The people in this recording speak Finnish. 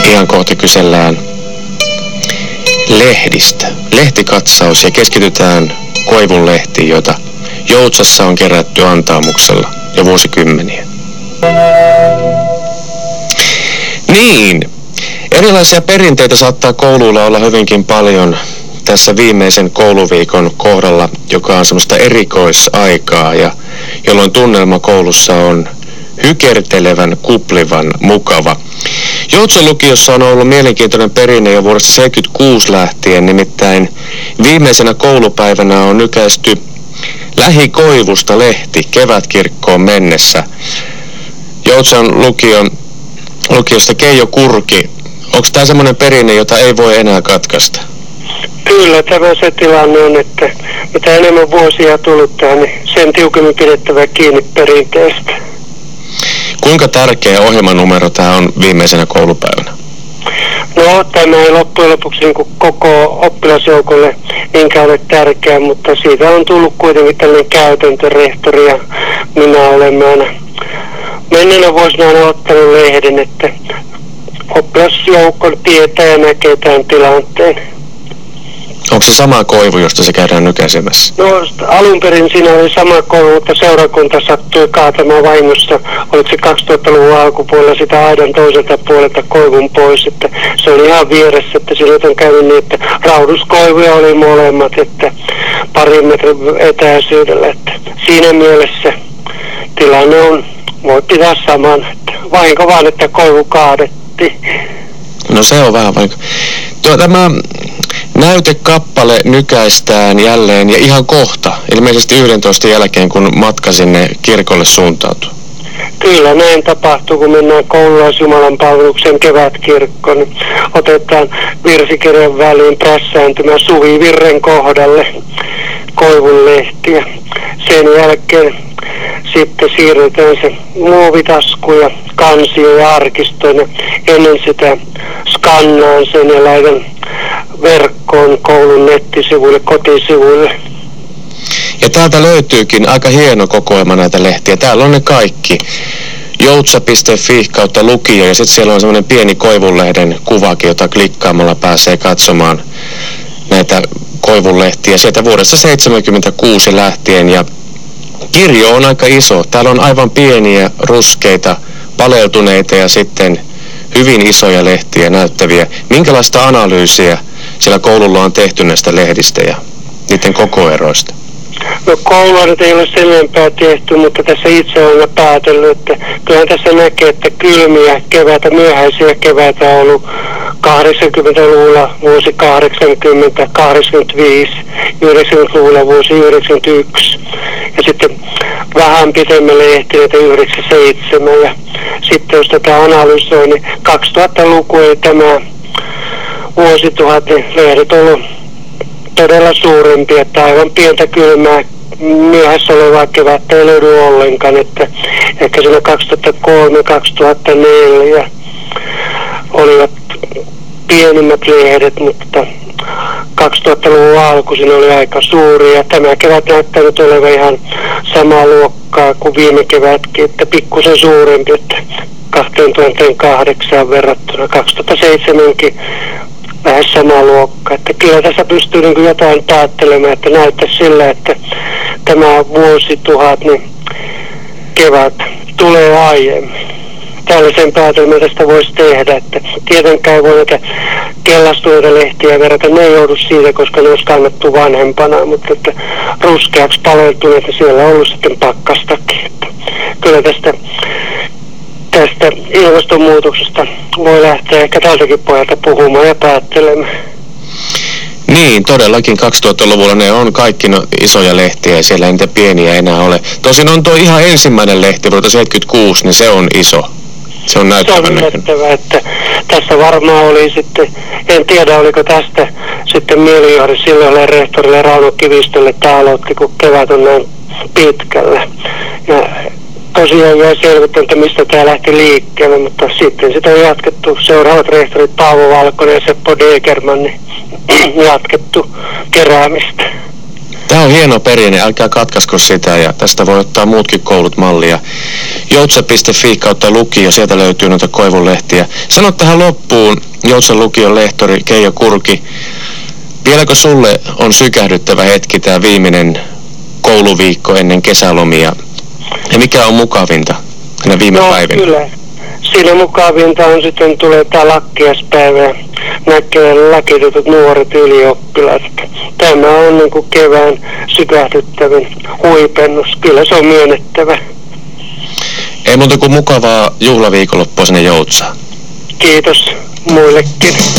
Ihan kohta kysellään lehdistä. Lehtikatsaus ja keskitytään koivun lehtiin, jota Joutsassa on kerätty antaamuksella jo vuosikymmeniä. Niin, erilaisia perinteitä saattaa kouluilla olla hyvinkin paljon tässä viimeisen kouluviikon kohdalla, joka on semmoista erikoisaikaa ja jolloin tunnelma koulussa on hykertelevän, kuplivan, mukava. Joutsan lukiossa on ollut mielenkiintoinen perinne jo vuodesta 1976 lähtien, nimittäin viimeisenä koulupäivänä on nykäisty lähikoivusta lehti kevätkirkkoon mennessä. Joutsan lukiosta Keijo Kurki. Onko tämä semmoinen perinne, jota ei voi enää katkaista? Kyllä, tämä se tilanne on, että mitä enemmän vuosia tullut tähän, niin sen tiukemmin pidettävä kiinni perinteestä. Kuinka tärkeä ohjelmanumero tämä on viimeisenä koulupäivänä? No, tämä ei loppujen lopuksi niin koko oppilasjoukolle niinkään ole tärkeä, mutta siitä on tullut kuitenkin tällainen käytäntö. Rehtori ja minä olemme aina menneenä vuosina aina ottanut lehden, että oppilasjoukko tietää ja näkee tämän tilanteen. Onko se sama koivu, josta se käydään nykäisemässä? No, alun perin siinä oli sama koivu, mutta seurakunta sattui kaatamaan vahingossa. Oliko se 2000-luvun alkupuolella sitä aidan toiselta puolelta koivun pois, että se oli ihan vieressä, että silloin on käynyt niin, että rauduskoivuja oli molemmat, että parin metrin etäisyydellä, että siinä mielessä tilanne on, voi pitää saman, että vahinko vaan, että koivu kaadettiin. No se on vähän vaikka. Tämä näytekappale nykäistään jälleen ja ihan kohta, ilmeisesti 11 jälkeen, kun matka sinne kirkolle suuntautuu. Kyllä, näin tapahtuu, kun mennään koululaisjumalan palveluksen kevätkirkkoon. Niin otetaan virsikirjan väliin prässääntymään Suvivirren kohdalle koivunlehtiä. Sen jälkeen sitten siirretään se muovitasku ja kansio ja arkistoon. Ja ennen sitä skannaan sen ja laitan verkkoon koulun nettisivuille, kotisivuille. Ja täältä löytyykin aika hieno kokoelma näitä lehtiä. Täällä on ne kaikki. Joutsa.fi kautta lukio ja sitten siellä on semmoinen pieni koivunlehden kuvakin, jota klikkaamalla pääsee katsomaan näitä koivunlehtiä sieltä vuodesta 1976 lähtien. Ja kirjo on aika iso. Täällä on aivan pieniä, ruskeita, paleltuneita ja sitten hyvin isoja lehtiä näyttäviä. Minkälaista analyysiä siellä koululla on tehty näistä lehdistä ja niiden kokoeroista? No koulua nyt ei ole sen enempää tehty, mutta tässä itse olen päätellyt, että kyllähän tässä näkee, että kylmiä keväitä, myöhäisiä keväitä on ollut 80-luvulla vuosi 80, 85, 90-luvulla vuosi 91 ja sitten vähän pitemmän ehtineitä 97 ja sitten jos tätä analysoi, niin 2000-luku ei tämä vuosituhat, niin lehdet on ollut todella suurempi, että aivan pientä kylmää myöhässä olevaa kevättä ei löydy ollenkaan, että ehkä siinä 2003-2004 olivat pienimmät lehdet, mutta 2000-luvun alku siinä oli aika suuri ja tämä kevät näyttää nyt olevan ihan samaa luokkaa kuin viime kevätkin, että pikkusen suurempi, että 2008 verrattuna 2007kin lähes sama luokka. Että kyllä tässä pystyy niin kuin jotain päättelemään, että näyttäisi sillä, että tämä vuosituhat, niin kevät tulee aiemmin. Tällaisen päätelmän tästä voisi tehdä, että tietenkään ei voi näitä kellastuneita lehtiä verrata, ne ei joudu siitä, koska ne olisi kannettu vanhempana, mutta että ruskeaksi paleltuneet, ja siellä on ollut sitten pakkastakin. Että kyllä tästä ilmastonmuutoksesta voi lähteä ehkä tältäkin pohjalta puhumaan ja päättelemään. Niin, todellakin 2000-luvulla ne on kaikki isoja lehtiä ja siellä ei niitä pieniä enää ole. Tosin on tuo ihan ensimmäinen lehti vuodelta 1976, niin se on iso. Se on näyttävän näköinen. Että tässä varmaan oli sitten, en tiedä oliko tästä sitten mielijohde silloin rehtorille Rauno Kivistölle, että aloitti, kun kevät on näin pitkällä. Ja tosiaan jäi selvittämään, että mistä tämä lähti liikkeelle, mutta sitten sitä on jatkettu. Seuraavat rehtorit Paavo Valkonen ja Seppo Degerman, niin jatkettu keräämistä. Tämä on hieno perinne, älkää katkasko sitä ja tästä voi ottaa muutkin koulut mallia. Joutsa.fi kautta lukio, sieltä löytyy noita koivunlehtiä. Sano tähän loppuun, Joutsan lukion lehtori Keijo Kurki, vieläkö sulle on sykähdyttävä hetki tämä viimeinen kouluviikko ennen kesälomia? Ja mikä on mukavinta näinä viime päivinä? Kyllä. Siinä mukavinta on sitten tulee tämä lakkiaspäivä ja näkee lakitutut nuoret ylioppilaat. Tämä on niin kuin kevään sykähdyttävin huipennus. Kyllä se on myönnettävä. Ei muuta kuin mukavaa juhlaviikonloppua sinne Joutsaan. Kiitos muillekin.